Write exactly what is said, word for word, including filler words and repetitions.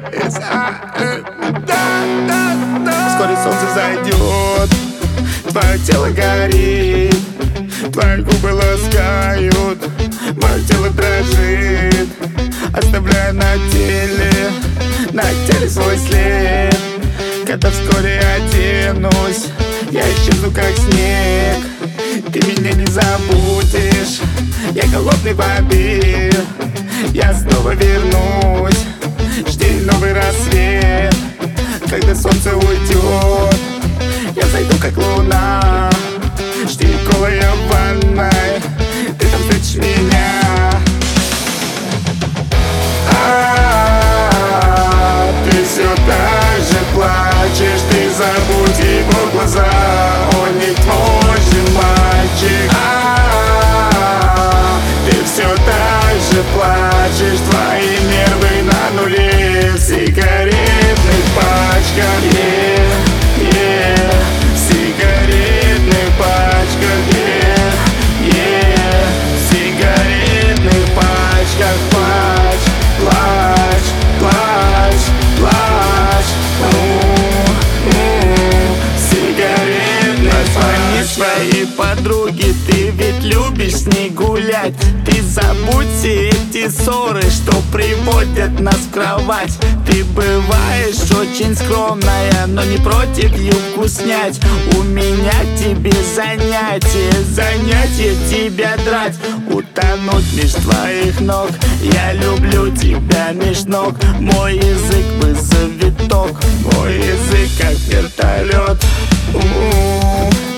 Вскоре солнце зайдет, твое тело горит, твои губы ласкают, мое тело дрожит, оставляя на теле, на теле свой след. Когда вскоре оденусь, я исчезну как снег. Ты меня не забудешь, я голодный в обед. Я снова вернусь, жди новый рассвет. Когда солнце уйдет, я зайду как луна. Жди голая в ванной, ты там встретишь меня. А-а-а, ты все так же плачешь, ты забудь его глаза, он не твой же мальчик. А-а-а, ты все так же плачешь, твои нервы на нуле, в сигаретных пачках, yeah, yeah, в сигаретных пачках, yeah, yeah, в сигаретных пачках. Плачь, плачь, плачь, плачь, у-у-у, сигаретных пачках. Своей подруги, ты ведь любишь с ней гулять. Ты забудь все эти ссоры, что приводят нас в кровать. Ты бываешь очень скромная, но не против юбку снять. У меня к тебе занятие, занятие тебя драть, утонуть меж твоих ног. Я люблю тебя меж ног, мой язык бы завиток, мой язык как вертолет. У-у-у.